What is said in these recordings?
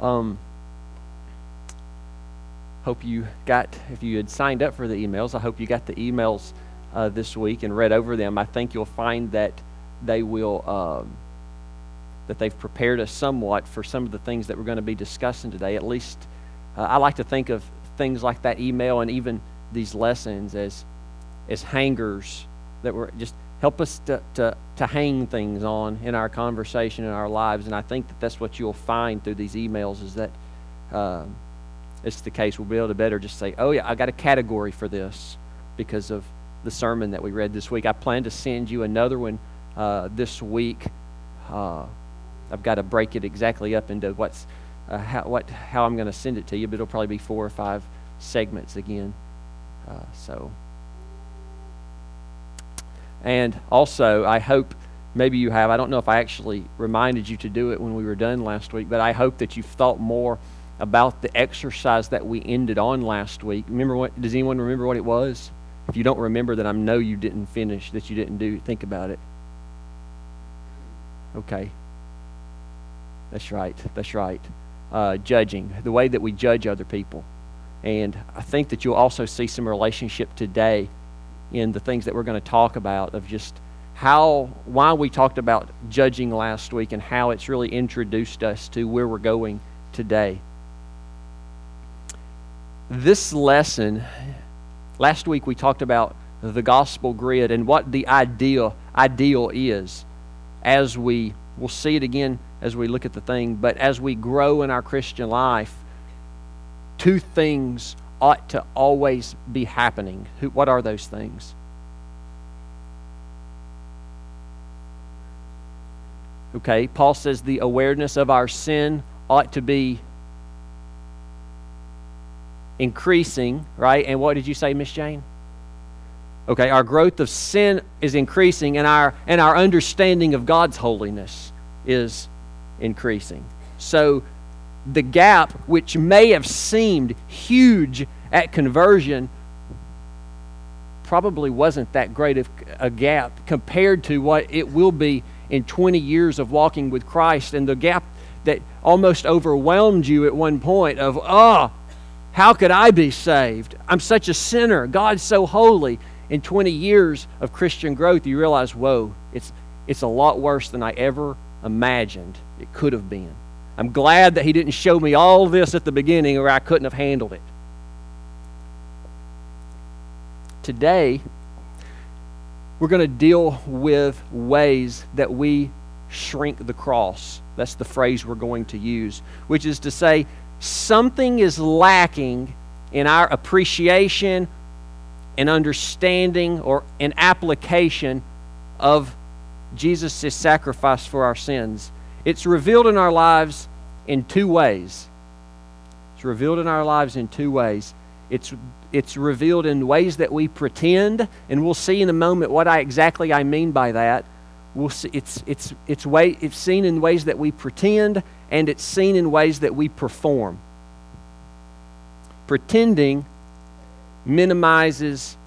Hope you got, if you had signed up for the emails, I hope you got the emails this week and read over them. I think you'll find that they will, that they've prepared us somewhat for some of the things that we're going to be discussing today. At least I like to think of things like that email and even these lessons as hangers that were just help us to hang things on in our conversation, in our lives. And I think that that's what you'll find through these emails is that it's the case. We'll be able to better just say, oh yeah, I got a category for this because of the sermon that we read this week. I plan to send you another one this week. I've got to break it exactly up into how I'm going to send it to you, but it'll probably be 4 or 5 segments again. And also, I hope maybe you have. I don't know if I actually reminded you to do it when we were done last week, but I hope that you've thought more about the exercise that we ended on last week. Does anyone remember what it was? If you don't remember, then I know you didn't finish, that you didn't think about it. Okay. That's right. Judging, the way that we judge other people. And I think that you'll also see some relationship today in the things that we're going to talk about of just why we talked about judging last week and how it's really introduced us to where we're going today. This lesson, last week we talked about the gospel grid and what the ideal is as we'll see it again as we look at the thing, but as we grow in our Christian life, 2 things ought to always be happening. What are those things? Okay, Paul says the awareness of our sin ought to be increasing, right? And what did you say, Miss Jane? Okay, our growth of sin is increasing, and our understanding of God's holiness is increasing. So the gap, which may have seemed huge at conversion, probably wasn't that great of a gap compared to what it will be in 20 years of walking with Christ. And the gap that almost overwhelmed you at one point of, how could I be saved? I'm such a sinner. God's so holy. In 20 years of Christian growth, you realize, whoa, it's a lot worse than I ever imagined it could have been. I'm glad that He didn't show me all this at the beginning or I couldn't have handled it. Today, we're going to deal with ways that we shrink the cross. That's the phrase we're going to use, which is to say something is lacking in our appreciation and understanding or an application of Jesus' sacrifice for our sins. It's revealed in our lives in 2 ways. It's revealed in our lives in 2 ways. It's revealed in ways that we pretend, and we'll see in a moment what exactly I mean by that. We'll see it's seen in ways that we pretend, and it's seen in ways that we perform. Pretending minimizes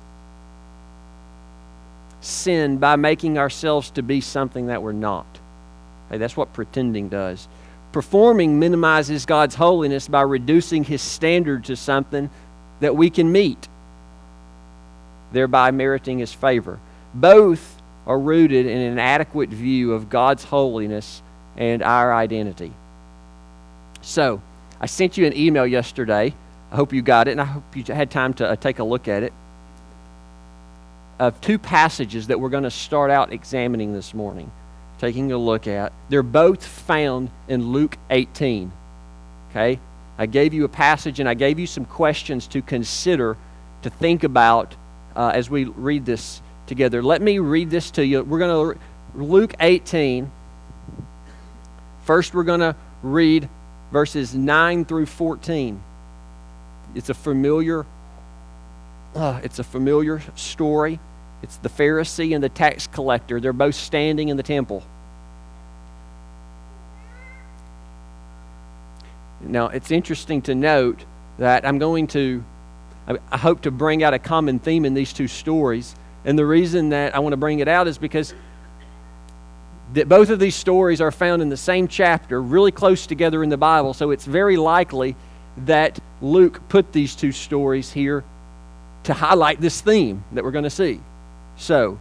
sin by making ourselves to be something that we're not. Okay, that's what pretending does. Performing minimizes God's holiness by reducing His standard to something that we can meet, thereby meriting His favor. Both are rooted in an adequate view of God's holiness and our identity. So, I sent you an email yesterday. I hope you got it, and I hope you had time to take a look at it, of 2 passages that we're going to start out examining this morning, taking a look at. They're both found in Luke 18. Okay? I gave you a passage and I gave you some questions to consider, to think about as we read this together. Let me read this to you. We're going to Luke 18. First, we're going to read verses 9 through 14. It's a familiar story. It's the Pharisee and the tax collector. They're both standing in the temple. Now, it's interesting to note that I hope to bring out a common theme in these 2 stories. And the reason that I want to bring it out is because that both of these stories are found in the same chapter, really close together in the Bible, so it's very likely that Luke put these two stories here to highlight this theme that we're going to see. So,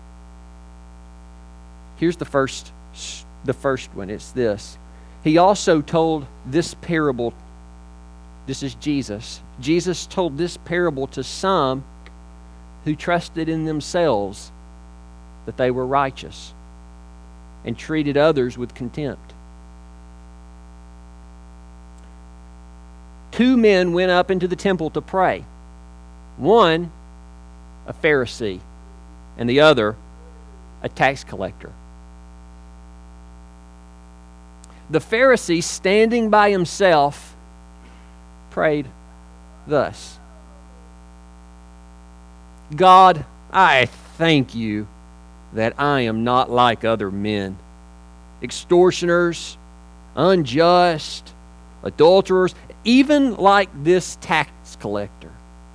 here's the first one. It's this. He also told this parable. This is Jesus. Jesus told this parable to some who trusted in themselves that they were righteous and treated others with contempt. 2 men went up into the temple to pray. One, a Pharisee, and the other, a tax collector. The Pharisee, standing by himself, prayed thus: God, I thank you that I am not like other men, extortioners, unjust, adulterers, even like this tax collector.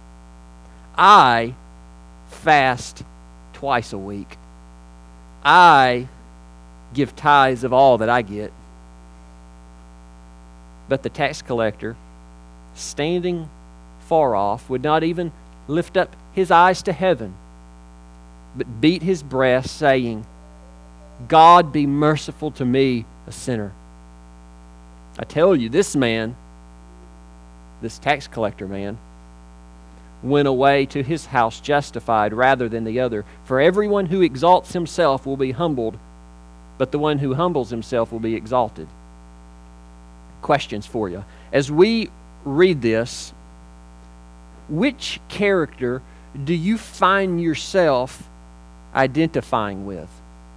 I fast twice a week. I give tithes of all that I get. But the tax collector, standing far off, would not even lift up his eyes to heaven, but beat his breast, saying, God, be merciful to me, a sinner. I tell you, this tax collector man, went away to his house justified rather than the other. For everyone who exalts himself will be humbled, but the one who humbles himself will be exalted. Questions for you. As we read this, which character do you find yourself identifying with?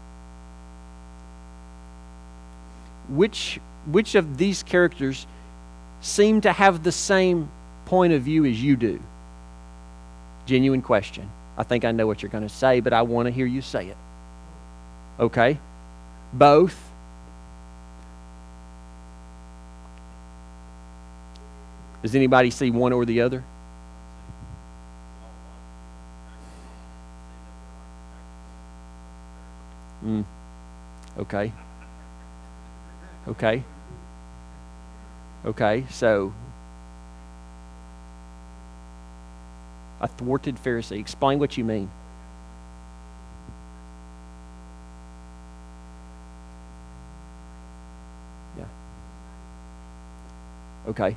Which of these characters seem to have the same point of view as you do? Genuine question. I think I know what you're going to say, but I want to hear you say it. Okay? Both? Does anybody see one or the other? Okay. Okay, so a thwarted Pharisee. Explain what you mean. Yeah. Okay.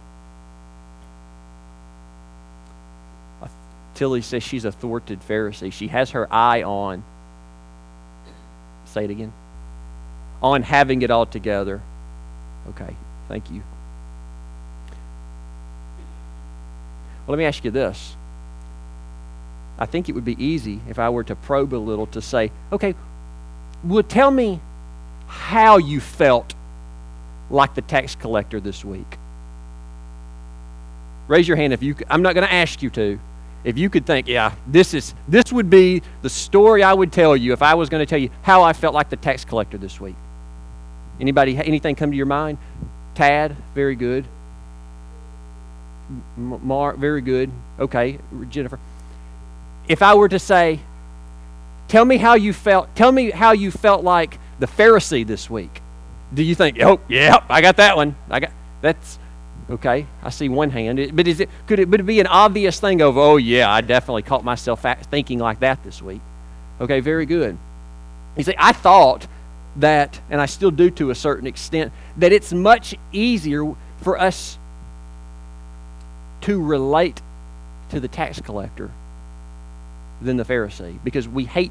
Tilly says she's a thwarted Pharisee. She has her eye on, say it again, on having it all together. Okay, thank you. Well, let me ask you this. I think it would be easy if I were to probe a little to say, okay, well, tell me how you felt like the tax collector this week. Raise your hand if you. I'm not going to ask you to. If you could think, yeah, this would be the story I would tell you if I was going to tell you how I felt like the tax collector this week. Anybody, anything come to your mind? Tad, very good. Mark, very good. Okay, Jennifer. If I were to say, tell me how you felt like the Pharisee this week. Do you think, oh, yeah, I got that one. That's okay. I see one hand. But could it be an obvious thing of, oh yeah, I definitely caught myself thinking like that this week. Okay, very good. You see, I thought that, and I still do to a certain extent, that it's much easier for us to relate to the tax collector than the Pharisee, because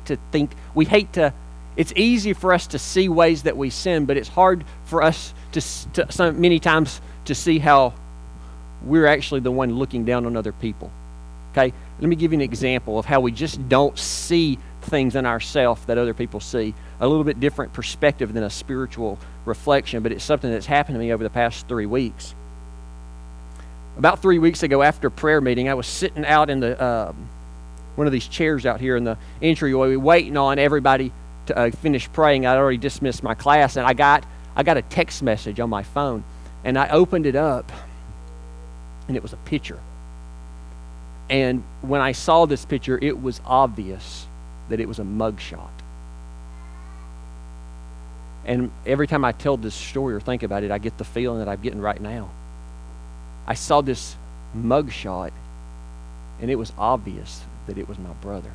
it's easy for us to see ways that we sin, but it's hard for us to many times to see how we're actually the one looking down on other people. Okay? Let me give you an example of how we just don't see things in ourselves that other people see. A little bit different perspective than a spiritual reflection, but it's something that's happened to me over the past 3 weeks. About 3 weeks ago, after prayer meeting, I was sitting out in the one of these chairs out here in the entryway, waiting on everybody to finish praying. I'd already dismissed my class, and I got a text message on my phone, and I opened it up, and it was a picture. And when I saw this picture, it was obvious that it was a mugshot. And every time I tell this story or think about it, I get the feeling that I'm getting right now. I saw this mugshot, and it was obvious that it was my brother.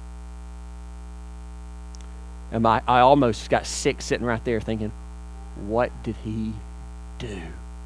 And I almost got sick sitting right there thinking, what did he do?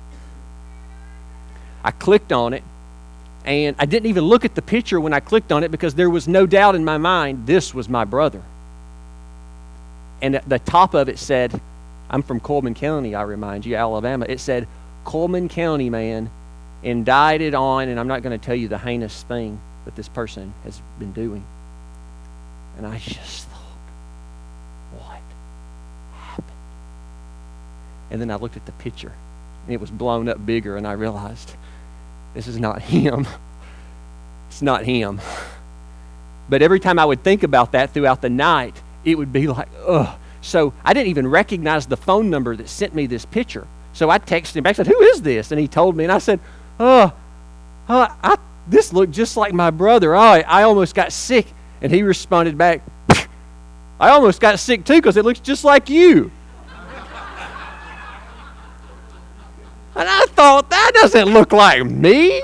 I clicked on it, and I didn't even look at the picture when I clicked on it because there was no doubt in my mind this was my brother. And at the top of it said, I'm from Coleman County, I remind you, Alabama. It said, Coleman County man indicted on, and I'm not going to tell you the heinous thing that this person has been doing. And I just thought, what happened? And then I looked at the picture, and it was blown up bigger, and I realized, this is not him. It's not him. But every time I would think about that throughout the night, it would be like, ugh. So I didn't even recognize the phone number that sent me this picture. So I texted him back, said, who is this? And he told me, and I said, this looked just like my brother. I almost got sick. And he responded back, I almost got sick too because it looks just like you. And I thought, that doesn't look like me.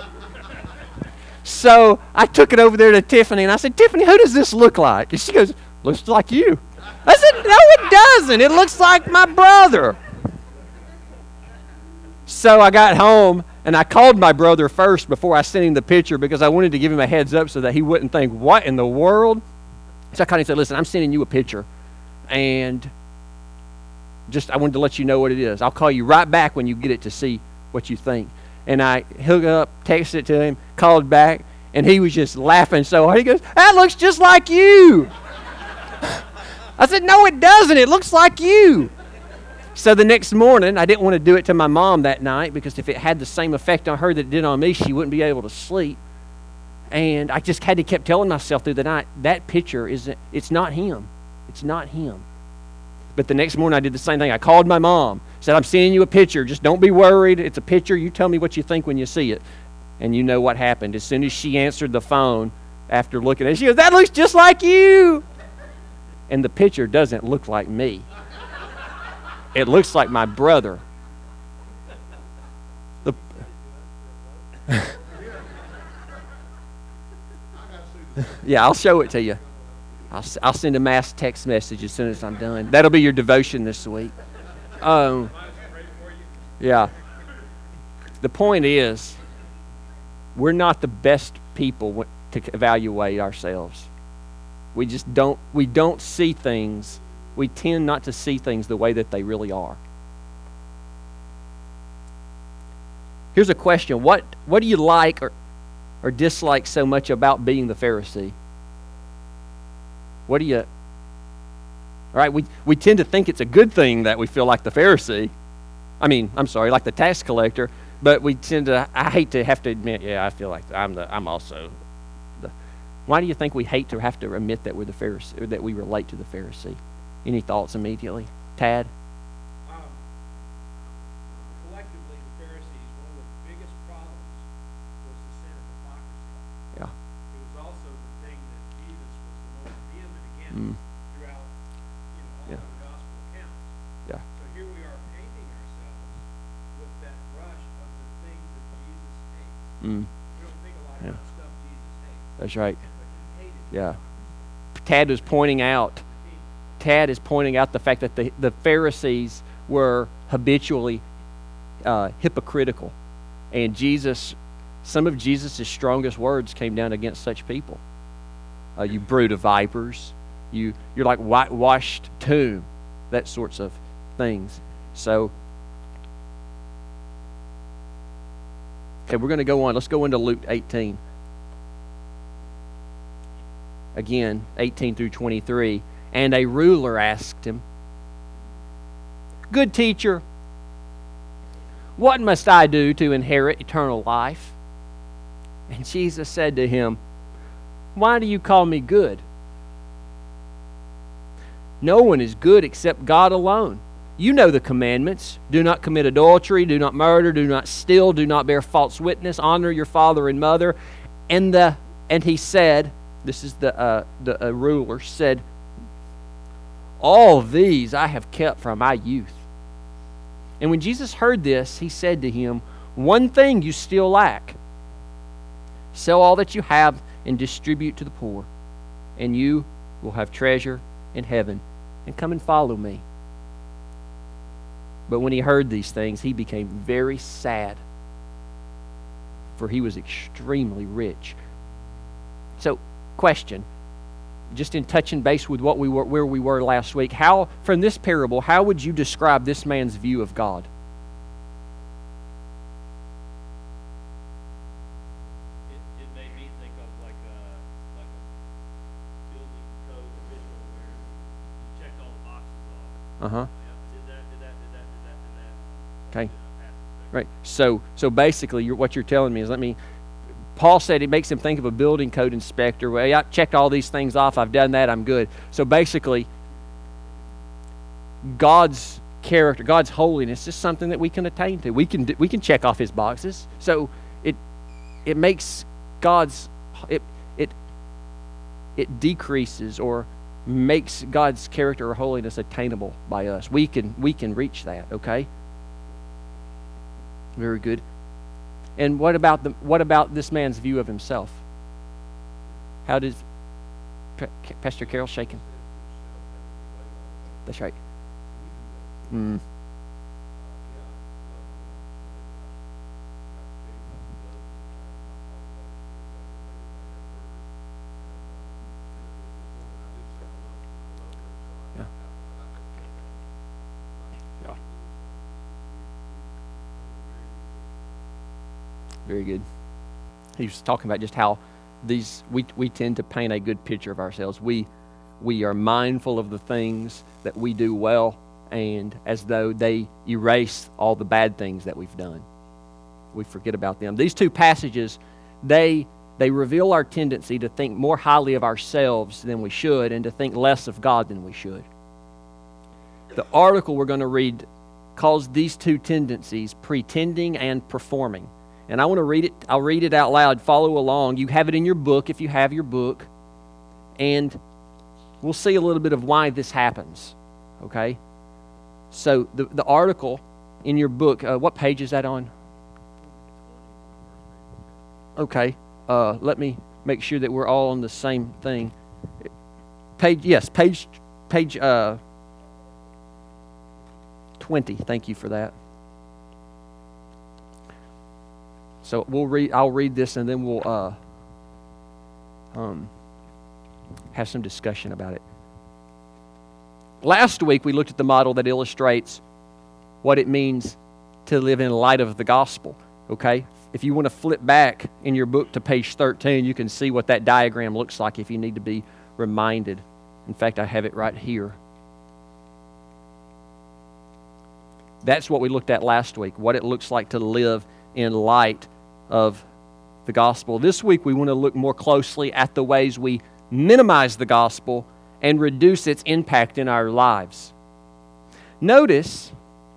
So I took it over there to Tiffany, and I said, Tiffany, who does this look like? And she goes, looks like you. I said, no, it doesn't. It looks like my brother. So I got home, and I called my brother first before I sent him the picture because I wanted to give him a heads up so that he wouldn't think, what in the world? So I called him and said, listen, I'm sending you a picture, and I wanted to let you know what it is. I'll call you right back when you get it to see what you think. And I hooked up, texted it to him, called back, and he was just laughing so hard. He goes, that looks just like you. I said, no, it doesn't. It looks like you. So the next morning, I didn't want to do it to my mom that night because if it had the same effect on her that it did on me, she wouldn't be able to sleep. And I just had to keep telling myself through the night, that picture it's not him. It's not him. But the next morning I did the same thing. I called my mom, said, I'm sending you a picture. Just don't be worried. It's a picture. You tell me what you think when you see it. And you know what happened. As soon as she answered the phone after looking at it, she goes, that looks just like you. And the picture doesn't look like me. It looks like my brother. Yeah, I'll show it to you. I'll send a mass text message as soon as I'm done. That'll be your devotion this week. Yeah. The point is, we're not the best people to evaluate ourselves. We don't see things. We tend not to see things the way that they really are. Here's a question. What do you like or dislike so much about being the Pharisee? All right, we tend to think it's a good thing that we feel like the Pharisee. Like the tax collector, but we tend to, I hate to have to admit, I feel like I'm also the. Why do you think we hate to have to admit that we're the Pharisee, or that we relate to the Pharisee? Any thoughts immediately? Tad? Collectively, the Pharisees, one of the biggest problems was the sin of hypocrisy. Yeah. It was also the thing that Jesus was the most vehement against throughout all Yeah. of the gospel accounts. Yeah. So here we are painting ourselves with that brush of the things that Jesus hates. We don't think a lot about stuff Jesus hates. That's right. But he hated Yeah. Tad is pointing out the fact that the Pharisees were habitually hypocritical. And some of Jesus' strongest words came down against such people. You brood of vipers. You're like whitewashed tomb. That sorts of things. So, okay, we're going to go on. Let's go into Luke 18. Again, 18 through 23. And a ruler asked him, Good teacher, what must I do to inherit eternal life? And Jesus said to him, Why do you call me good? No one is good except God alone. You know the commandments. Do not commit adultery, do not murder, do not steal, do not bear false witness, honor your father and mother. And he said, this is the ruler, said, all these I have kept from my youth. And when Jesus heard this, he said to him, one thing you still lack. Sell all that you have and distribute to the poor, and you will have treasure in heaven, and come and follow me. But when he heard these things, he became very sad, for he was extremely rich. So, question, just in touching base with where we were last week, how, from this parable, how would you describe this man's view of God? It made me think of like a building code official where you checked all the boxes off. Uh-huh. Did that. Okay. Right. So basically, what you're telling me is, Paul said it makes him think of a building code inspector. Well, I checked all these things off. I've done that. I'm good. So basically, God's character, God's holiness is something that we can attain to. We can check off His boxes. So it makes God's it decreases or makes God's character or holiness attainable by us. We can reach that. Okay. Very good. And what about this man's view of himself? How does Pastor Carol shaking? That's right. Very good. He was talking about just how we tend to paint a good picture of ourselves. We are mindful of the things that we do well, and as though they erase all the bad things that we've done. We forget about them. These two passages, they reveal our tendency to think more highly of ourselves than we should and to think less of God than we should. The article we're going to read calls these two tendencies pretending and performing. And I want to read it. I'll read it out loud. Follow along. You have it in your book if you have your book. And we'll see a little bit of why this happens. Okay? So the article in your book, what page is that on? Okay. Let me make sure that we're all on the same thing. Page 20. Thank you for that. So I'll read this, and then we'll have some discussion about it. Last week we looked at the model that illustrates what it means to live in light of the gospel. Okay, if you want to flip back in your book to page 13, you can see what that diagram looks like if you need to be reminded. In fact, I have it right here. That's what we looked at last week, what it looks like to live in light of the gospel. This week we want to look more closely at the ways we minimize the gospel and reduce its impact in our lives. Notice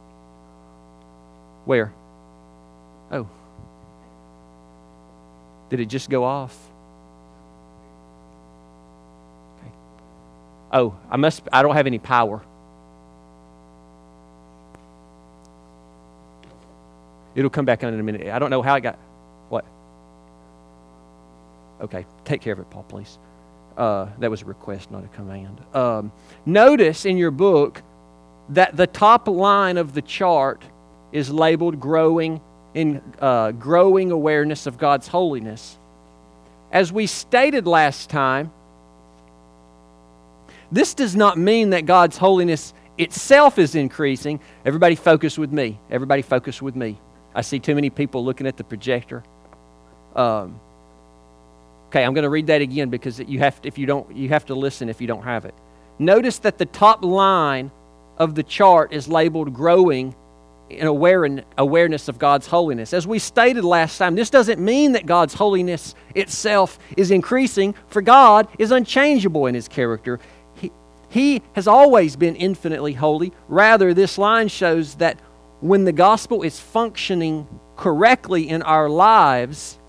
where? Oh. Did it just go off? Okay. Oh, I don't have any power. It'll come back on in a minute. I don't know how it got. What? Okay, take care of it, Paul, please. That was a request, not a command. Notice in your book that the top line of the chart is labeled growing awareness of God's holiness. As we stated last time, this does not mean that God's holiness itself is increasing. Everybody focus with me. Everybody focus with me. I see too many people looking at the projector. Okay, I'm going to read that again because you have to listen if you don't have it. Notice that the top line of the chart is labeled growing in awareness of God's holiness. As we stated last time, this doesn't mean that God's holiness itself is increasing, for God is unchangeable in His character. He has always been infinitely holy. Rather, this line shows that when the gospel is functioning correctly in our lives,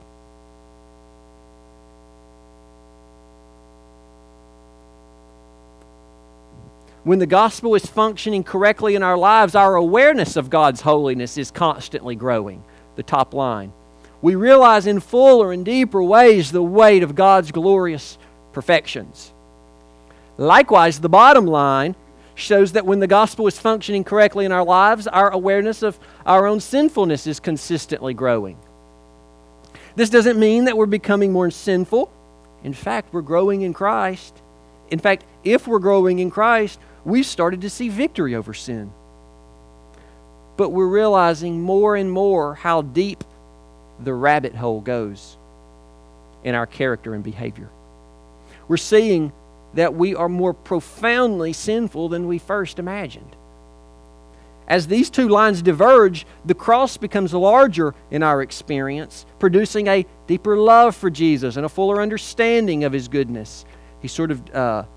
When the gospel is functioning correctly in our lives, our awareness of God's holiness is constantly growing. The top line. We realize in fuller and deeper ways the weight of God's glorious perfections. Likewise, the bottom line shows that when the gospel is functioning correctly in our lives, our awareness of our own sinfulness is consistently growing. This doesn't mean that we're becoming more sinful. In fact, we're growing in Christ. In fact, if we're growing in Christ, we've started to see victory over sin. But we're realizing more and more how deep the rabbit hole goes in our character and behavior. We're seeing that we are more profoundly sinful than we first imagined. As these two lines diverge, the cross becomes larger in our experience, producing a deeper love for Jesus and a fuller understanding of His goodness. He's sort of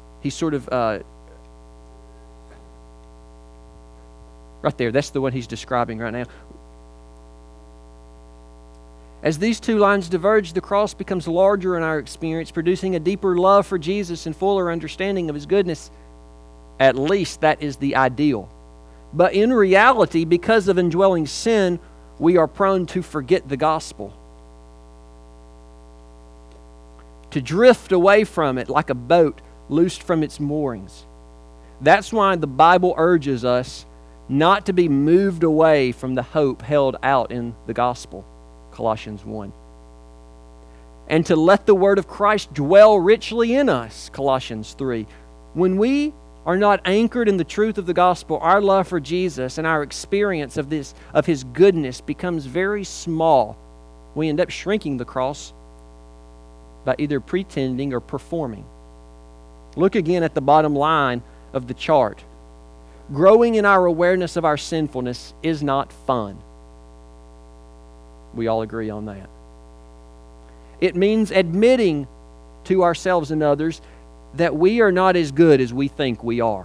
right there, that's the one he's describing right now. As these two lines diverge, the cross becomes larger in our experience, producing a deeper love for Jesus and fuller understanding of His goodness. At least that is the ideal. But in reality, because of indwelling sin, we are prone to forget the gospel, to drift away from it like a boat loosed from its moorings. That's why the Bible urges us not to be moved away from the hope held out in the gospel, Colossians 1. And to let the word of Christ dwell richly in us, Colossians 3. When we are not anchored in the truth of the gospel, our love for Jesus and our experience of His goodness becomes very small. We end up shrinking the cross by either pretending or performing. Look again at the bottom line of the chart. Growing in our awareness of our sinfulness is not fun. We all agree on that. It means admitting to ourselves and others that we are not as good as we think we are.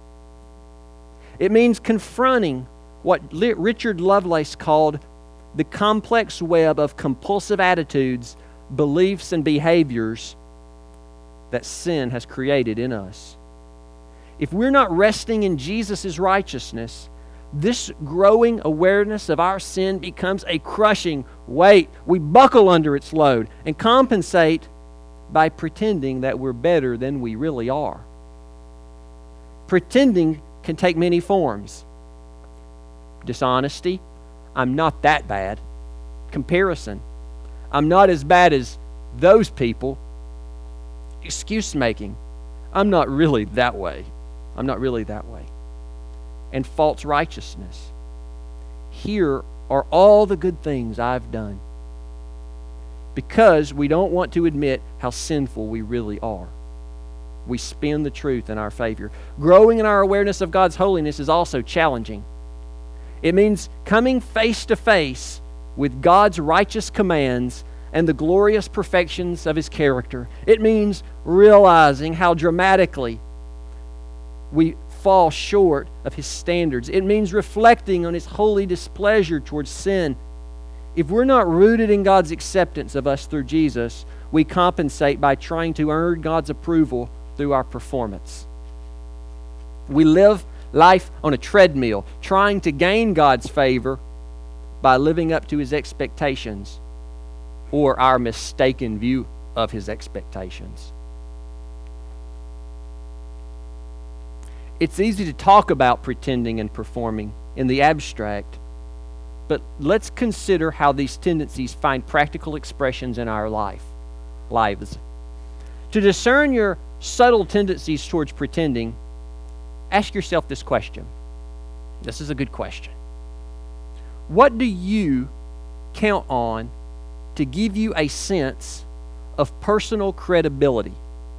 It means confronting what Richard Lovelace called the complex web of compulsive attitudes, beliefs, and behaviors that sin has created in us. If we're not resting in Jesus' righteousness, this growing awareness of our sin becomes a crushing weight. We buckle under its load and compensate by pretending that we're better than we really are. Pretending can take many forms. Dishonesty, I'm not that bad. Comparison, I'm not as bad as those people. Excuse making, I'm not really that way. I'm not really that way. And false righteousness. Here are all the good things I've done. Because we don't want to admit how sinful we really are. We spin the truth in our favor. Growing in our awareness of God's holiness is also challenging. It means coming face to face with God's righteous commands and the glorious perfections of His character. It means realizing how dramatically we fall short of His standards. It means reflecting on His holy displeasure towards sin. If we're not rooted in God's acceptance of us through Jesus, we compensate by trying to earn God's approval through our performance. We live life on a treadmill, trying to gain God's favor by living up to His expectations or our mistaken view of His expectations. It's easy to talk about pretending and performing in the abstract, but let's consider how these tendencies find practical expressions in our lives. To discern your subtle tendencies towards pretending, ask yourself this question. This is a good question. What do you count on to give you a sense of personal credibility,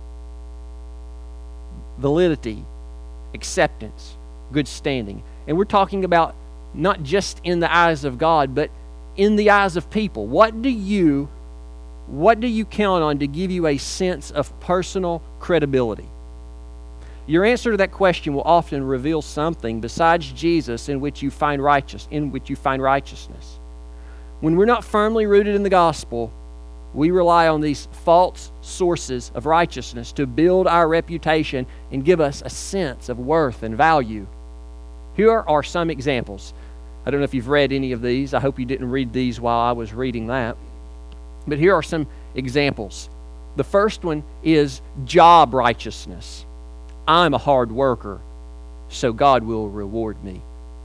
validity, acceptance, good standing? And we're talking about not just in the eyes of God, but in the eyes of people. What do you count on to give you a sense of personal credibility? Your answer to that question will often reveal something besides Jesus in which you find righteousness. When we're not firmly rooted in the gospel, We rely on these false sources of righteousness to build our reputation and give us a sense of worth and value. Here are some examples. I don't know if you've read any of these. I hope you didn't read these while I was reading that. But here are some examples. The first one is job righteousness. I'm a hard worker, so God will reward me.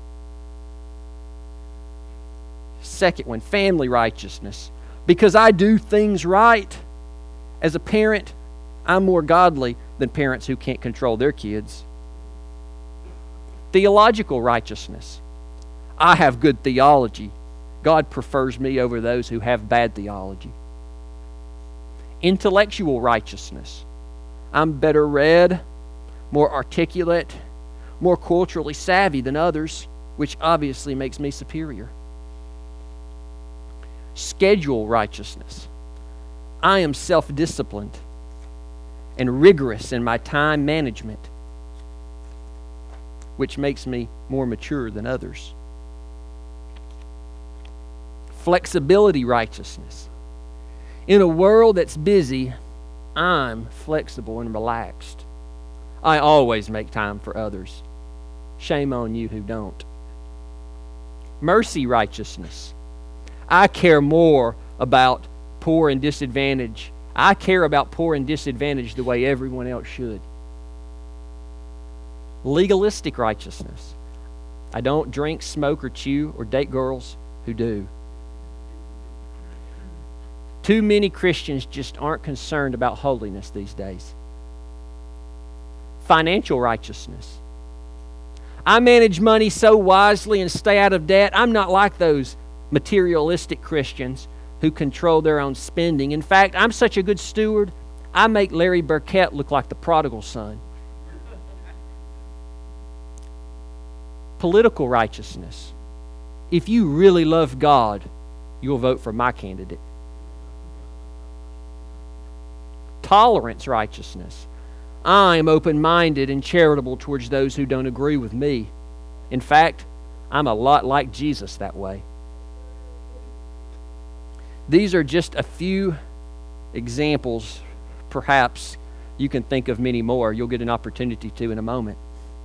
Second one, family righteousness. Because I do things right. As a parent, I'm more godly than parents who can't control their kids. Theological righteousness. I have good theology. God prefers me over those who have bad theology. Intellectual righteousness. I'm better read, more articulate, more culturally savvy than others, which obviously makes me superior. Schedule righteousness. I am self-disciplined and rigorous in my time management, which makes me more mature than others. Flexibility righteousness. In a world that's busy, I'm flexible and relaxed. I always make time for others. Shame on you who don't. Mercy righteousness. I care more about poor and disadvantaged. I care about poor and disadvantaged the way everyone else should. Legalistic righteousness. I don't drink, smoke, or chew, or date girls who do. Too many Christians just aren't concerned about holiness these days. Financial righteousness. I manage money so wisely and stay out of debt. I'm not like those materialistic Christians who control their own spending. In fact, I'm such a good steward, I make Larry Burkett look like the prodigal son. Political righteousness. If you really love God, you'll vote for my candidate. Tolerance righteousness. I'm open-minded and charitable towards those who don't agree with me. In fact, I'm a lot like Jesus that way. These are just a few examples. Perhaps you can think of many more. You'll get an opportunity to in a moment.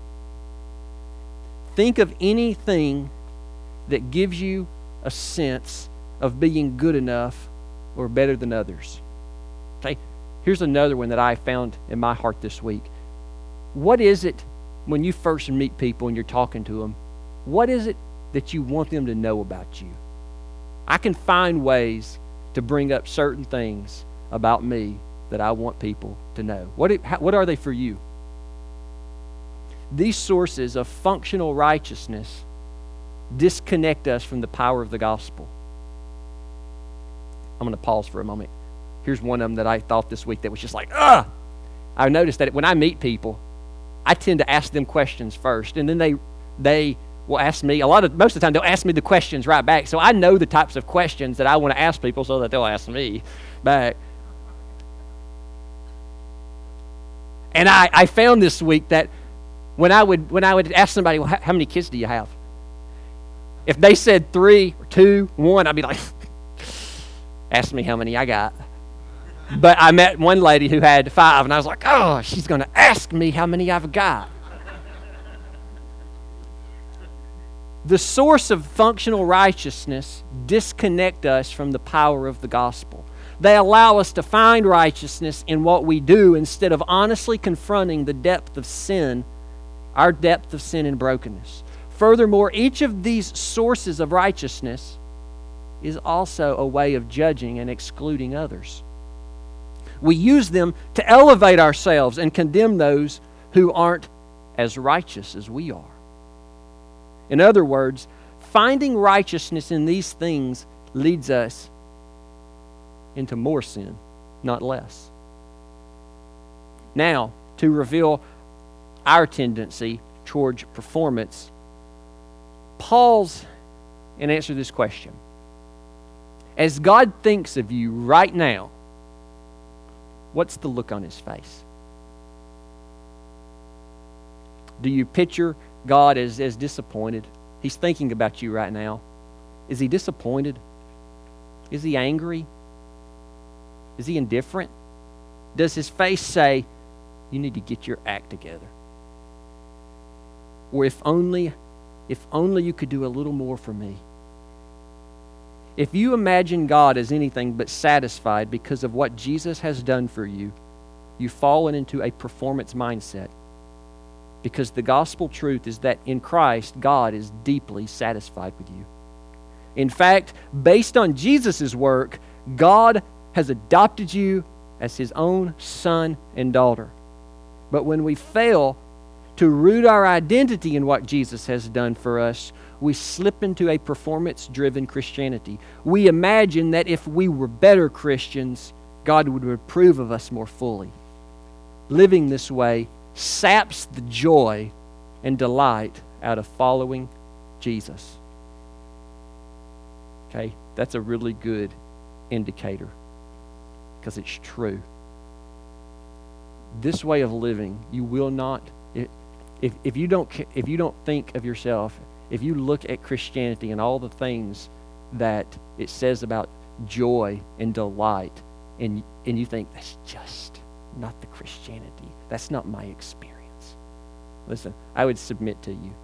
Think of anything that gives you a sense of being good enough or better than others. Okay, here's another one that I found in my heart this week. What is it when you first meet people and you're talking to them? What is it that you want them to know about you? I can find ways to bring up certain things about me that I want people to know. What are they for you? These sources of functional righteousness disconnect us from the power of the gospel. I'm going to pause for a moment. Here's one of them that I thought this week that was just like, ugh! I noticed that when I meet people, I tend to ask them questions first, and then they will ask me, most of the time they'll ask me the questions right back. So I know the types of questions that I want to ask people so that they'll ask me back. And I found this week that when I would ask somebody, well, how many kids do you have? If they said 3 or 2, 1, I'd be like, ask me how many I got. But I met one lady who had 5, and I was like, oh, she's going to ask me how many I've got. The source of functional righteousness disconnect us from the power of the gospel. They allow us to find righteousness in what we do instead of honestly confronting the depth of sin, our depth of sin and brokenness. Furthermore, each of these sources of righteousness is also a way of judging and excluding others. We use them to elevate ourselves and condemn those who aren't as righteous as we are. In other words, finding righteousness in these things leads us into more sin, not less. Now, to reveal our tendency towards performance, pause and answer this question. As God thinks of you right now, what's the look on His face? Do you picture God as disappointed? He's thinking about you right now. Is He disappointed? Is He angry? Is he indifferent? Does his face say, you need to get your act together? Or if only you could do a little more for me. If you imagine God as anything but satisfied because of what Jesus has done for you, you've fallen into a performance mindset. Because the gospel truth is that in Christ, God is deeply satisfied with you. In fact, based on Jesus' work, God has adopted you as His own son and daughter. But when we fail to root our identity in what Jesus has done for us, we slip into a performance-driven Christianity. We imagine that if we were better Christians, God would approve of us more fully. Living this way saps the joy and delight out of following Jesus. Okay, that's a really good indicator because it's true. This way of living, you will not, if you don't think of yourself, if you look at Christianity and all the things that it says about joy and delight, and you think, that's just not the Christianity. That's not my experience. Listen, I would submit to you.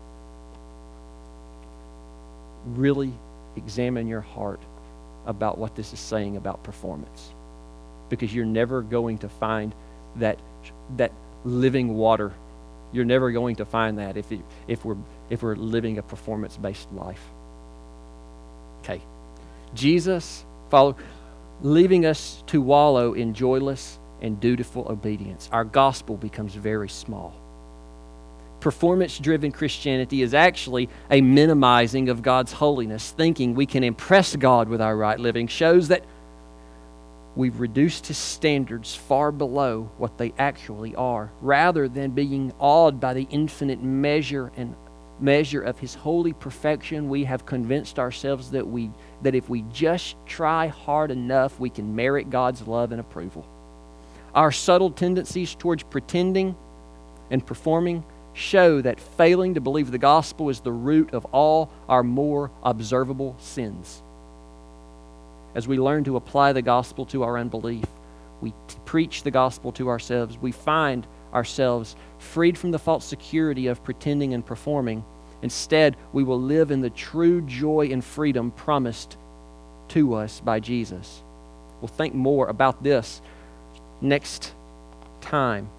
Really examine your heart about what this is saying about performance. Because you're never going to find that living water. You're never going to find that if we're living a performance-based life. Okay. Jesus leaving us to wallow in joyless and dutiful obedience. Our gospel becomes very small. Performance-driven Christianity is actually a minimizing of God's holiness. Thinking we can impress God with our right living shows that we've reduced His standards far below what they actually are. Rather than being awed by the infinite measure of His holy perfection, we have convinced ourselves that if we just try hard enough, we can merit God's love and approval. Our subtle tendencies towards pretending and performing show that failing to believe the gospel is the root of all our more observable sins. As we learn to apply the gospel to our unbelief, we preach the gospel to ourselves, we find ourselves freed from the false security of pretending and performing. Instead, we will live in the true joy and freedom promised to us by Jesus. We'll think more about this next time.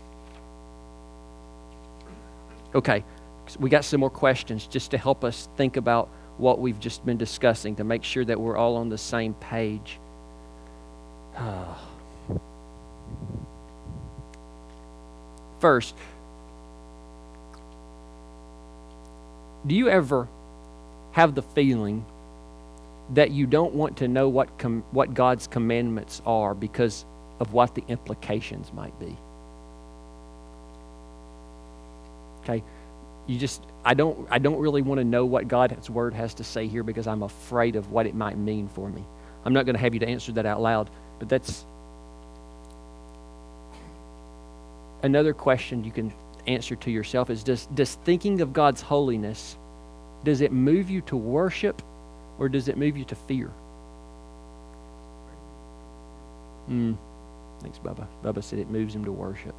Okay, we got some more questions just to help us think about what we've just been discussing, to make sure that we're all on the same page. First, do you ever have the feeling that you don't want to know what God's commandments are because of what the implications might be? Okay, I don't really want to know what God's Word has to say here because I'm afraid of what it might mean for me. I'm not going to have you to answer that out loud, but that's another question you can answer to yourself is, does thinking of God's holiness, does it move you to worship or does it move you to fear? Thanks, Bubba. Bubba said it moves him to worship.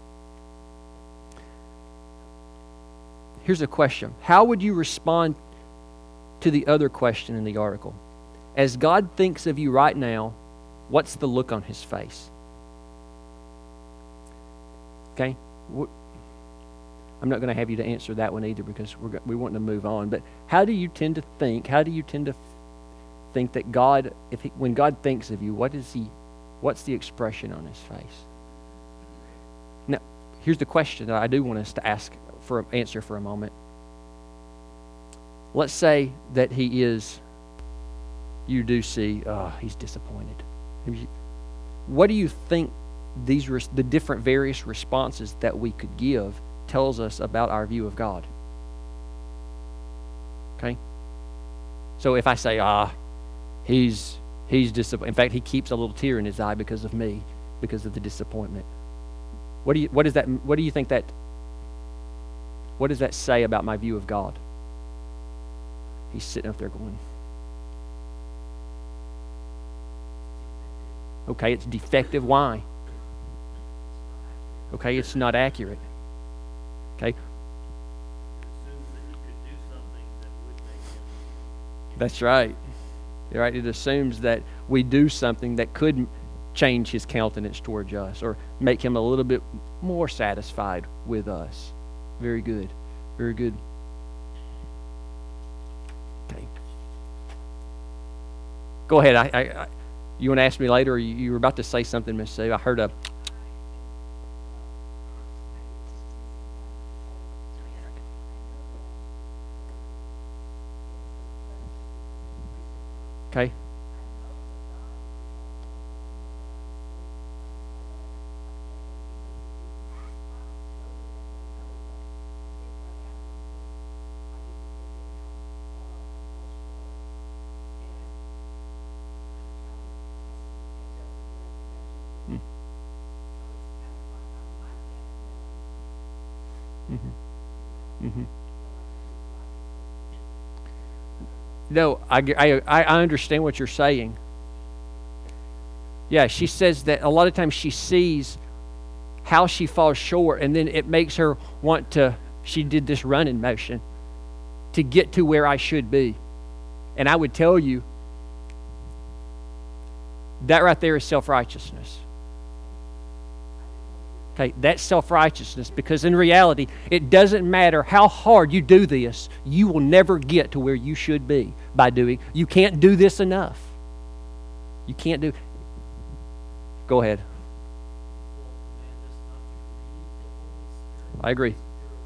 Here's a question. How would you respond to the other question in the article? As God thinks of you right now, what's the look on His face? Okay? I'm not going to have you to answer that one either because we want to move on. But how do you tend to think? How do you tend to think that God, when God thinks of you, what's the expression on His face? Now, here's the question that I do want us to answer for a moment. Let's say that you do see, He's disappointed. What do you think the different various responses that we could give tells us about our view of God? Okay? So if I say, He's disappointed. In fact, He keeps a little tear in His eye because of me, because of the disappointment. What does that say about my view of God? He's sitting up there going, Okay, it's defective. Why? Okay, it's not accurate. Okay, Assumes that he could do something that would make him. that's right. You're right. It assumes that we do something that could change his countenance towards us or make him a little bit more satisfied with us. Very good. Very good. Okay. Go ahead. You want to ask me later, or you were about to say something, Miss Sue? I heard a... Okay. No, I understand what you're saying. Yeah, she says that a lot of times she sees how she falls short, and then it makes her want to, she did this running motion to get to where I should be. And I would tell you, that right there is self-righteousness. Okay, that's self-righteousness, because in reality, it doesn't matter how hard you do this, you will never get to where you should be by doing. You can't do this enough. You can't do. Go ahead. I agree.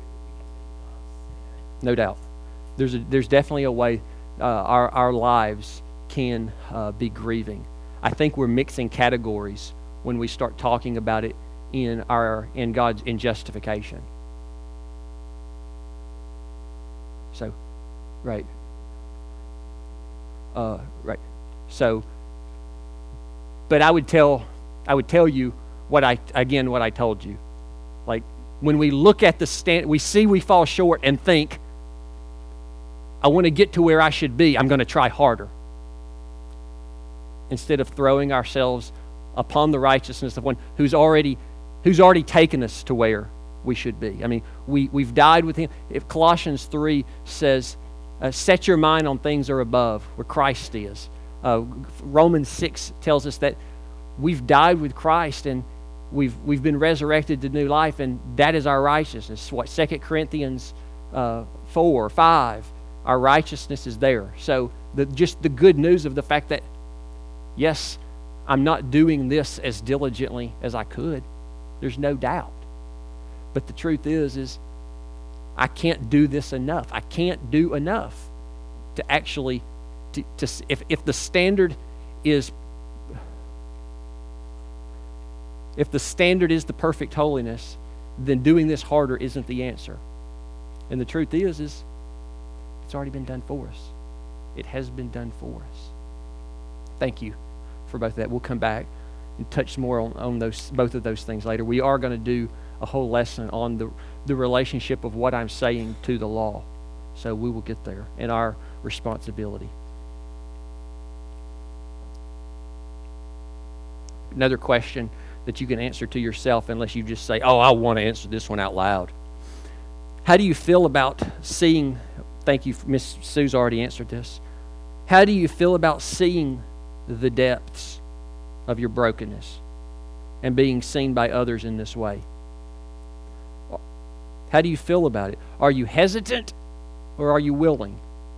No doubt. There's definitely a way our lives can be grieving. I think we're mixing categories when we start talking about it in God's justification. So, right. Right. So, but I would tell you what I told you. Like, when we look at we see we fall short and think, I want to get to where I should be, I'm going to try harder. Instead of throwing ourselves upon the righteousness of one who's already taken us to where we should be. I mean, we've died with him. If Colossians 3 says, set your mind on things that are above, where Christ is. Romans 6 tells us that we've died with Christ and we've been resurrected to new life, and that is our righteousness. 2 Corinthians 4 or 5, our righteousness is there. So just the good news of the fact that, yes, I'm not doing this as diligently as I could. There's no doubt. But the truth is I can't do this enough. I can't do enough to actually, if the standard is the perfect holiness, then doing this harder isn't the answer. And the truth is it's already been done for us. It has been done for us. Thank you for both of that. We'll come back and touch more on both of those things later. We are going to do a whole lesson on the relationship of what I'm saying to the law. So we will get there and our responsibility. Another question that you can answer to yourself, unless you just say, I want to answer this one out loud. How do you feel about seeing, thank you, Miss Sue's already answered this. How do you feel about seeing the depths of your brokenness and being seen by others in this way? How do you feel about it? Are you hesitant or are you willing?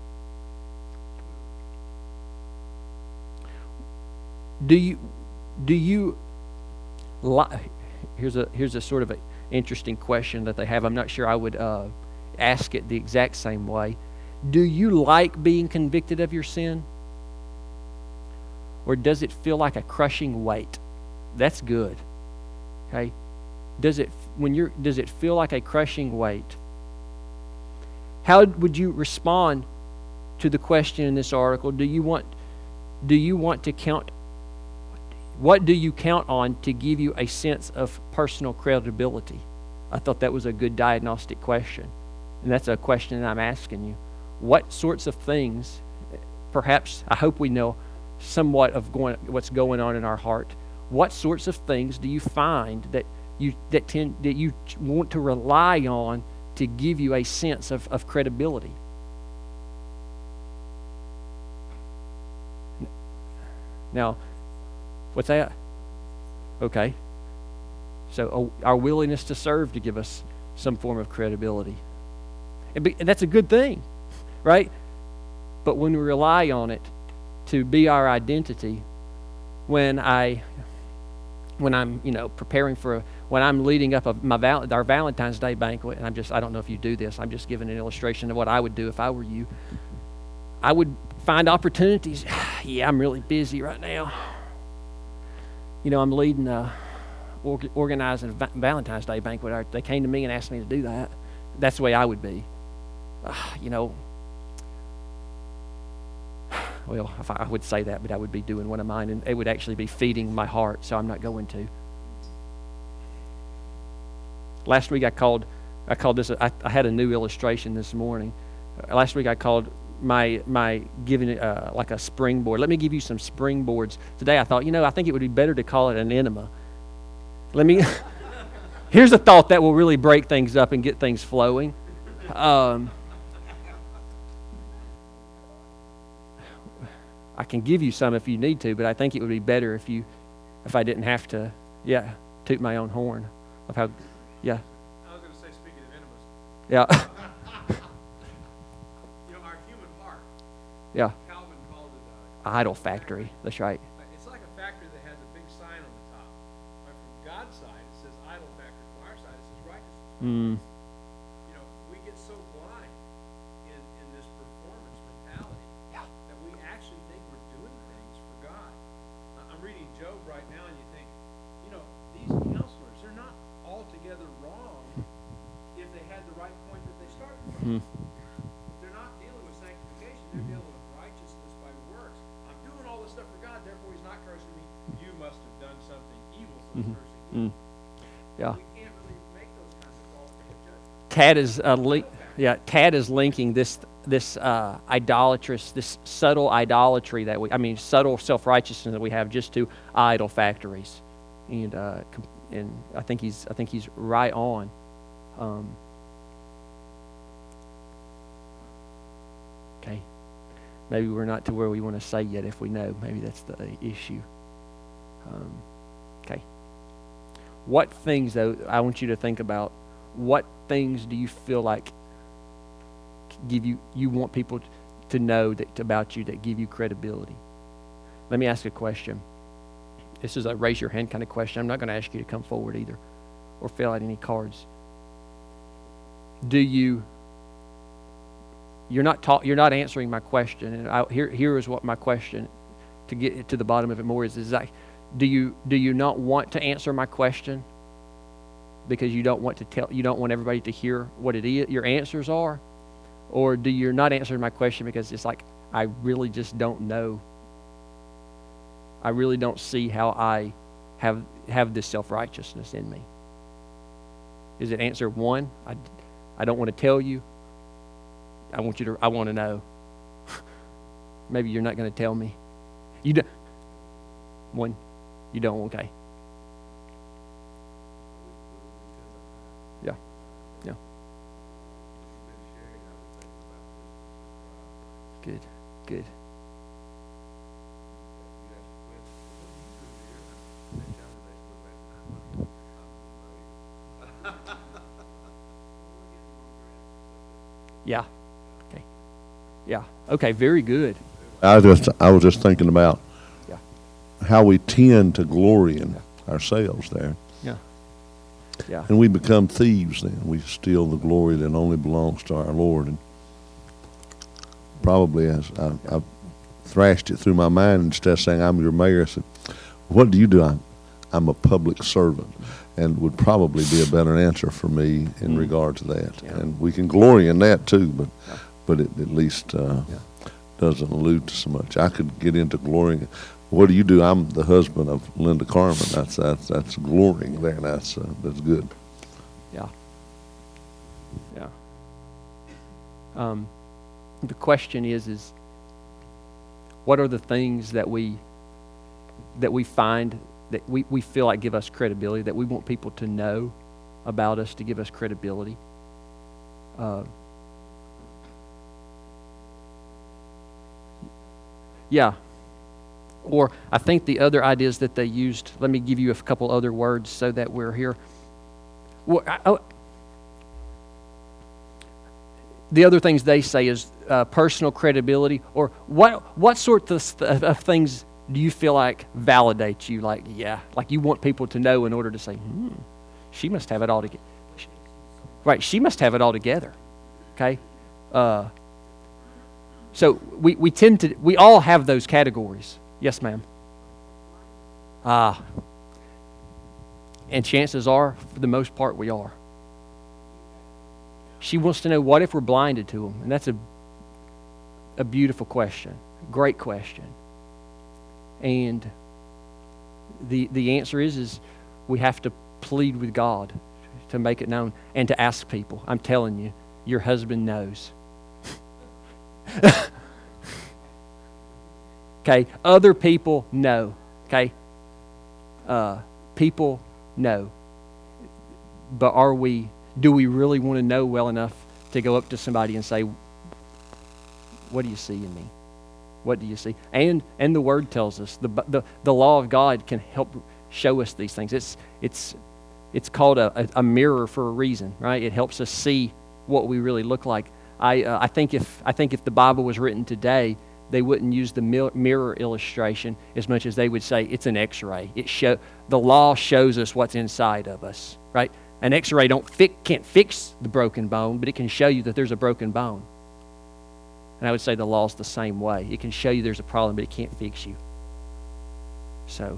Here's a sort of an interesting question that they have. I'm not sure I would ask it the exact same way. Do you like being convicted of your sin? Or does it feel like a crushing weight? That's good. Okay? Does it feel like a crushing weight? How would you respond to the question in this article? Do you want to count? What do you count on to give you a sense of personal credibility? I thought that was a good diagnostic question. And that's a question that I'm asking you. What sorts of things, perhaps, I hope we know somewhat of what's going on in our heart. What sorts of things do you find that you want to rely on to give you a sense of credibility? Now, what's that? Okay. So our willingness to serve to give us some form of credibility. And that's a good thing, right? But when we rely on it to be our identity, when I'm preparing when I'm leading up our Valentine's Day banquet, and I don't know if you do this, I'm just giving an illustration of what I would do if I were you. I would find opportunities. Yeah, I'm really busy right now. I'm leading organizing a Valentine's Day banquet. They came to me and asked me to do that. That's the way I would be. Well, if I would say that, but I would be doing one of mine, and it would actually be feeding my heart, so I'm not going to. Last week I called this, I had a new illustration this morning. Last week I called my giving it like a springboard. Let me give you some springboards. Today I thought, I think it would be better to call it an enema. Here's a thought that will really break things up and get things flowing. I can give you some if you need to, but I think it would be better if I didn't have to, toot my own horn of how, I was going to say, speaking of enemas, yeah, our human heart, yeah, Calvin called it idol factory. That's right. it's like a factory that has a big sign on the top. Right? From God's side, it says idol factory. From our side, it says righteousness. We get so blind in this performance mentality that we actually think we're doing things for God. I'm reading Job right now, and you think, these counselors, they're not altogether wrong if they had the right point that they started from. They're not dealing with sanctification, they're dealing with righteousness by works. I'm doing all this stuff for God, therefore he's not cursing me. You must have done something evil, so he's cursing you. Yeah. We can't really make those kinds of qualitative judgments. Tad is linking this idolatrous, this subtle idolatry subtle self-righteousness that we have just to idol factories, and I think he's right on. Okay, maybe we're not to where we want to say yet. If we know, maybe that's the issue. Okay. What things, though, I want you to think about? What things do you feel like you want people to know about you that give you credibility? Let me ask a question. This is a raise your hand kind of question. I'm not going to ask you to come forward either or fill out any cards. You're not answering my question, and here is what my question, to get to the bottom of it more, is like, do you not want to answer my question because you don't want everybody to hear what it is your answers are? Or do you not answer my question because it's like, I really just don't know. I really don't see how I have this self-righteousness in me. Is it answer one? I don't want to tell you. I want to know. Maybe you're not going to tell me. You don't. One, you don't. Okay. Yeah. Good. Yeah. Okay. Yeah. Okay. Very good. I was just thinking about Yeah. how we tend to glory in ourselves there. Yeah. Yeah. And we become thieves then. We steal the glory that only belongs to our Lord. And probably as I thrashed it through my mind, instead of saying, I'm your mayor, I said, what do you do? I'm a public servant. And would probably be a better answer for me in regard to that. Yeah. And we can glory in that too, but it at least doesn't allude to so much. I could get into glorying. What do you do? I'm the husband of Linda Carmen. That's glorying there. That's good. Yeah. The question is what are the things that we find that we feel like give us credibility, that we want people to know about us to give us credibility. Yeah. Or I think the other ideas that they used, let me give you a couple other words so that we're here. Well, the other things they say is personal credibility, or what sort of things do you feel like validate you? Like, yeah, like you want people to know in order to say, she must have it all together. Right, she must have it all together. Okay? So we all have those categories. Yes, ma'am. And chances are, for the most part, we are. She wants to know, what if we're blinded to them? And that's a beautiful question. Great question. And the answer is we have to plead with God to make it known and to ask people. I'm telling you, your husband knows. Okay? Other people know. Okay? People know. But do we really want to know well enough to go up to somebody and say, what do you see in me? What do you see? And the Word tells us, the law of God can help show us these things. It's called a mirror for a reason, right? It helps us see what we really look like. I think if the Bible was written today, they wouldn't use the mirror illustration as much as they would say it's an X-ray. The law shows us what's inside of us, right? An X-ray can't fix the broken bone, but it can show you that there's a broken bone. And I would say the law's the same way. It can show you there's a problem, but it can't fix you. So,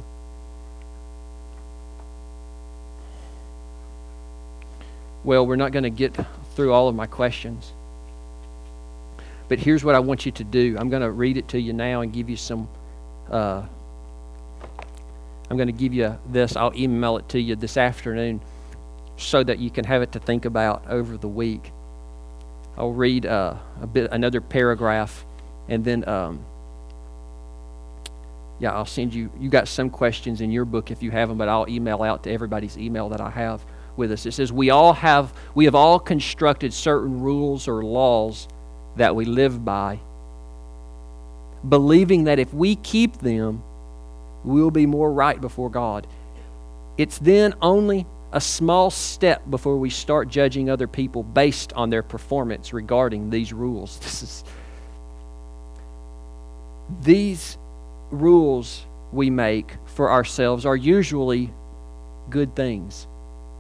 well, we're not going to get through all of my questions. But here's what I want you to do. I'm going to read it to you now and give you some... I'm going to give you this. I'll email it to you this afternoon so that you can have it to think about over the week. I'll read another paragraph, and then I'll send you. You got some questions in your book if you have them, but I'll email out to everybody's email that I have with us. It says we have all constructed certain rules or laws that we live by, believing that if we keep them, we'll be more right before God. It's then only a small step before we start judging other people based on their performance regarding these rules. These rules we make for ourselves are usually good things.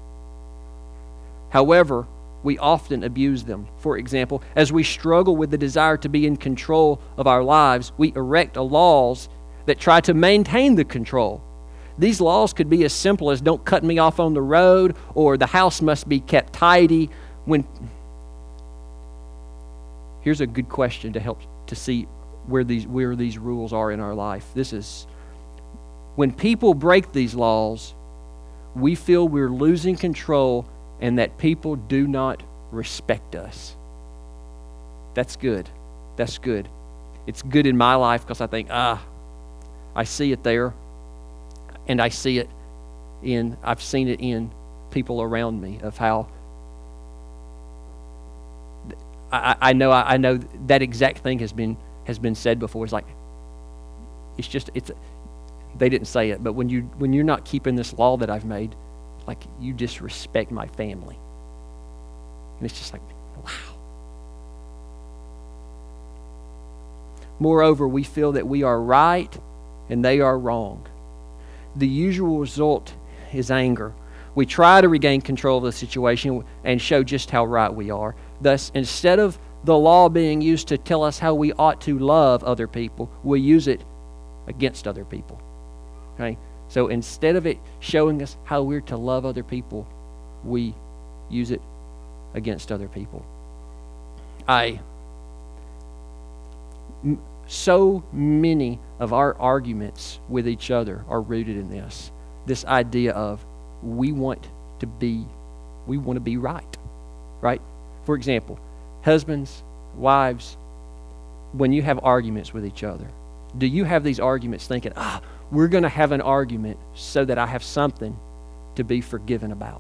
However, we often abuse them. For example, as we struggle with the desire to be in control of our lives, we erect laws that try to maintain the control. These laws could be as simple as don't cut me off on the road, or the house must be kept tidy. Here's a good question to help to see where these rules are in our life. This is, when people break these laws, we feel we're losing control and that people do not respect us. That's good. That's good. It's good in my life because I think, I see it there. And I've seen it in people around me of how I know that exact thing has been said before. It's like they didn't say it, but when you're not keeping this law that I've made, like you disrespect my family. And it's just like, wow. Moreover, we feel that we are right and they are wrong. The usual result is anger. We try to regain control of the situation and show just how right we are. Thus, instead of the law being used to tell us how we ought to love other people, we use it against other people. Okay? So instead of it showing us how we're to love other people, we use it against other people. So many of our arguments with each other are rooted in this idea of we want to be right, right? For example, husbands, wives, when you have arguments with each other, Do you have these arguments thinking, we're going to have an argument so that I have something to be forgiven about?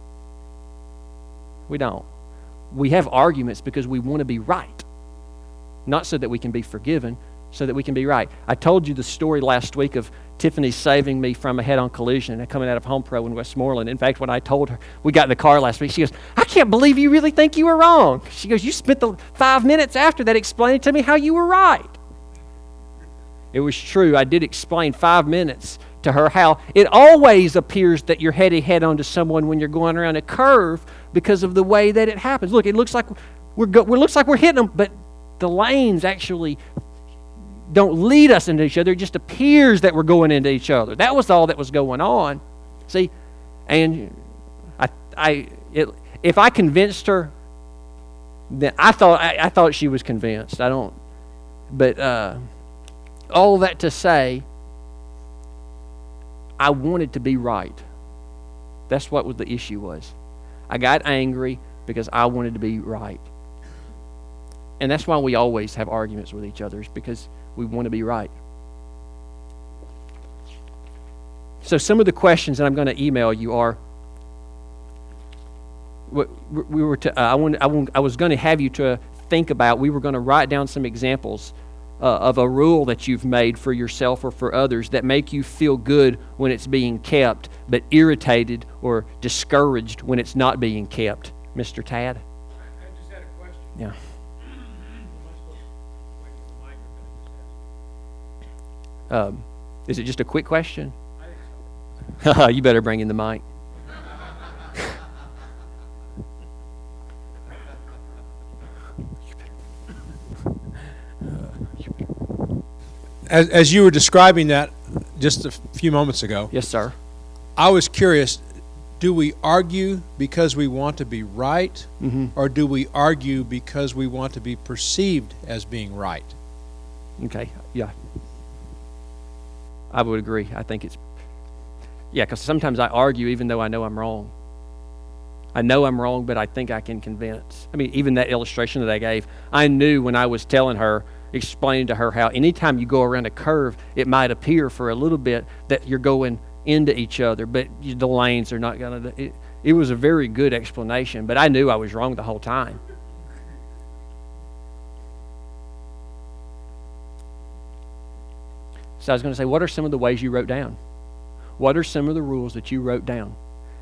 We don't. We have arguments because we want to be right, not so that we can be forgiven, so that we can be right. I told you the story last week of Tiffany saving me from a head-on collision and coming out of Home Pro in Westmoreland. In fact, when I told her, we got in the car last week, she goes, I can't believe you really think you were wrong. She goes, you spent the 5 minutes after that explaining to me how you were right. It was true. I did explain 5 minutes to her how it always appears that you're heading head-on to someone when you're going around a curve because of the way that it happens. Look, it looks like we're hitting them, but the lanes actually don't lead us into each other. It just appears that we're going into each other. That was all that was going on. See, and if I convinced her, then I thought she was convinced. All that to say, I wanted to be right. That's what the issue was. I got angry because I wanted to be right. And that's why we always have arguments with each other, is because we want to be right. So some of the questions that I'm going to email you are, I was going to have you to think about, we were going to write down some examples of a rule that you've made for yourself or for others that make you feel good when it's being kept, but irritated or discouraged when it's not being kept. Mr. Tad? I just had a question. Yeah. Am I supposed to wait for the mic or can I just ask? Is it just a quick question? I think so. You better bring in the mic. As you were describing that just a few moments ago, Yes, sir. I was curious, do we argue because we want to be right, or do we argue because we want to be perceived as being right? Okay, yeah. I would agree. I think because sometimes I argue even though I know I'm wrong. I know I'm wrong, but I think I can convince. I mean, even that illustration that I gave, I knew when I was telling her, explaining to her how anytime you go around a curve, it might appear for a little bit that you're going into each other, but the lanes are not going to. It was a very good explanation, but I knew I was wrong the whole time. So I was going to say, what are some of the ways you wrote down? What are some of the rules that you wrote down?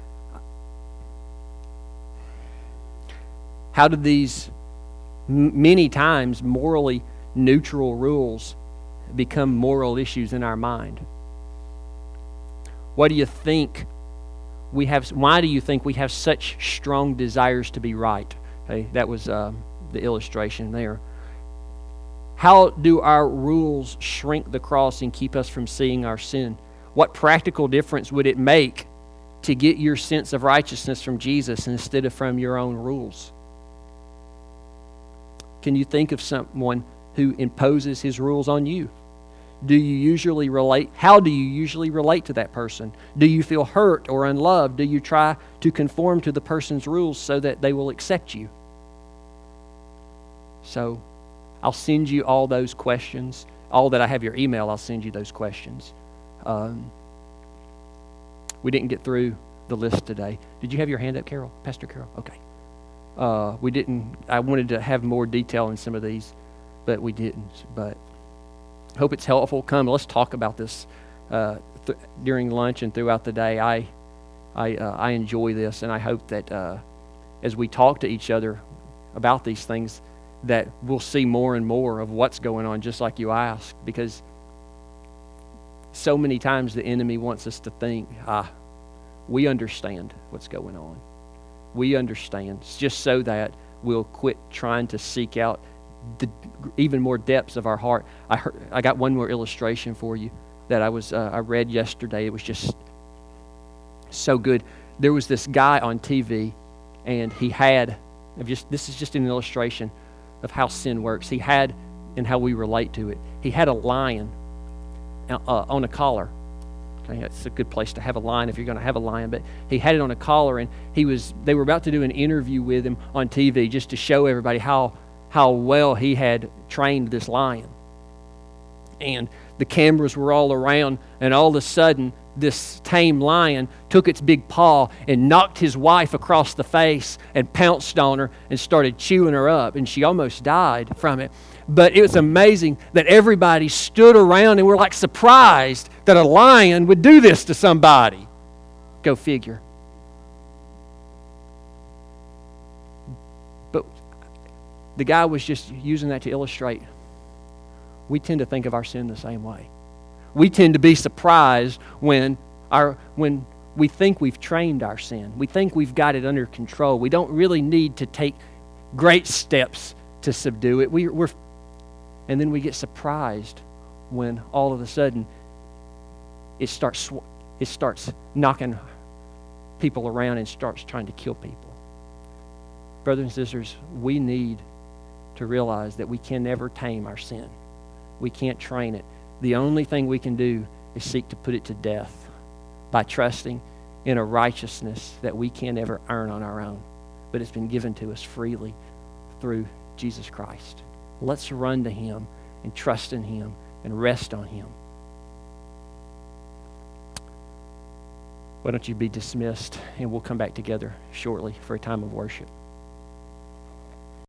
How did these many times morally neutral rules become moral issues in our mind? What do you think we have? Why do you think we have such strong desires to be right? Okay, that was the illustration there. How do our rules shrink the cross and keep us from seeing our sin? What practical difference would it make to get your sense of righteousness from Jesus instead of from your own rules? Can you think of someone who imposes his rules on you? How do you usually relate to that person? Do you feel hurt or unloved? Do you try to conform to the person's rules so that they will accept you? So I'll send you all those questions. All that I have your email, I'll send you those questions. We didn't get through the list today. Did you have your hand up, Carol? Pastor Carol? Okay. We didn't. I wanted to have more detail in some of these, but we didn't. But I hope it's helpful. Come, let's talk about this during lunch and throughout the day. I enjoy this, and I hope that as we talk to each other about these things, that we'll see more and more of what's going on, just like you asked, because so many times the enemy wants us to think, we understand what's going on. We understand, just so that we'll quit trying to seek out the even more depths of our heart. I got one more illustration for you that I read yesterday. It was just so good. There was this guy on TV, and he had this is just an illustration of how sin works. He had, and how we relate to it. He had a lion on a collar. Okay, it's a good place to have a lion if you're going to have a lion, but he had it on a collar, and they were about to do an interview with him on TV just to show everybody how well he had trained this lion. and the cameras were all around, and all of a sudden, this tame lion took its big paw and knocked his wife across the face and pounced on her and started chewing her up, and she almost died from it. But it was amazing that everybody stood around and were like surprised that a lion would do this to somebody. Go figure. But the guy was just using that to illustrate. We tend to think of our sin the same way. We tend to be surprised when we think we've trained our sin. We think we've got it under control. We don't really need to take great steps to subdue it. And then we get surprised when all of a sudden it starts knocking people around and starts trying to kill people. Brothers and sisters, we need to realize that we can never tame our sin. We can't train it. The only thing we can do is seek to put it to death by trusting in a righteousness that we can't ever earn on our own, but it's been given to us freely through Jesus Christ. Let's run to Him and trust in Him and rest on Him. Why don't you be dismissed, and we'll come back together shortly for a time of worship.